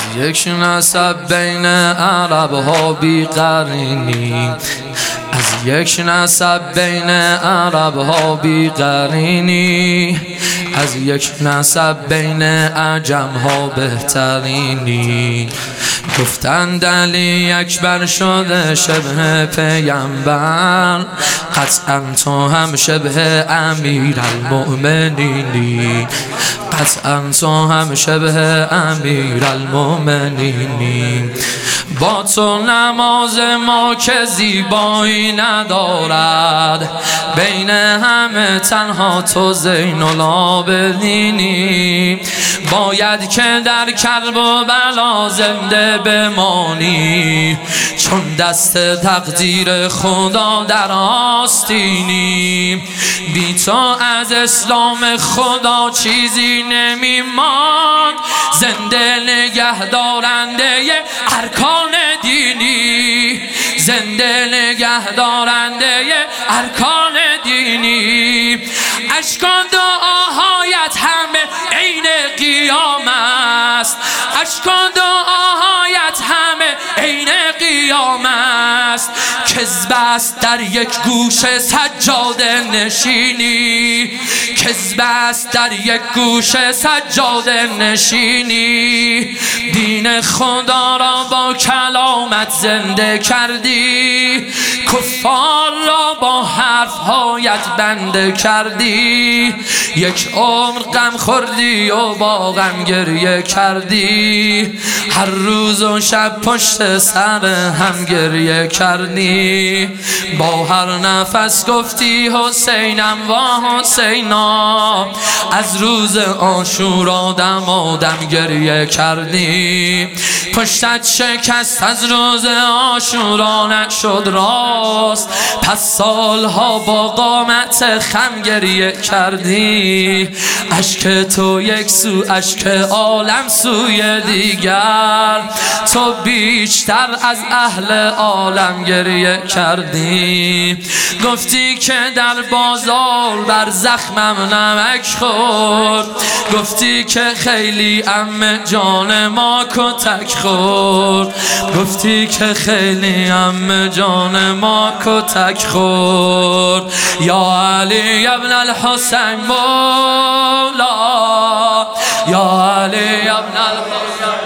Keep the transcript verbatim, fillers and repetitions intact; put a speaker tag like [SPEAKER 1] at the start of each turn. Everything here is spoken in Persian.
[SPEAKER 1] یک نسب بین عرب ها بیقرینی، از یک نسب بین عرب ها بیقرینی، از یک نسب بین عجم ها بهترینی. گفتند علی اکبر شده شبه پیامبر، قطعا تو هم شبه امیر المؤمنینی، قطعا تو هم شبه امیر المؤمنینی. با تو نماز ما که زیبایی ندارد، بین همه تنها تو زین العابدینی. باید که در کرب و بلا زنده بمانی، چون دست تقدیر خدا در آستینی. بی تو از اسلام خدا چیزی نمی ماند، زنده نگه دارنده ارکان دینی، زنده نگه دارنده ارکان دینی. اشکان دعاهایت همه عین قیام است، اشکان دعاهایت همه عین قیام است. کذب است در یک گوشه سجاده نشینی، کذب است در یک گوشه سجاده نشینی. دین خدا را با کلامت زنده کردی، کفار را با حرفهایت بنده کردی. یک عمر غم خوردی و با غم گریه کردی، هر روز و شب پشت سر هم گریه کردی. با هر نفس گفتی حسینم و حسینا، از روز عاشورا دم و دم گریه کردی. پشتت شکست از روز عاشورا نشد راست، پس سالها با قامت خم گریه کردی. اشک تو یک سو، اشک عالم سوی دیگر، تو بیشتر از اهل عالم گریه کردی. گفتی که در بازار بر زخمم نمک خورد، گفتی که خیلی ام جان ما کتک خورد، گفتی که خیلی ام جان ما کتک خورد. یا علی ابن الحسین مولا، یا علی ابن الحسین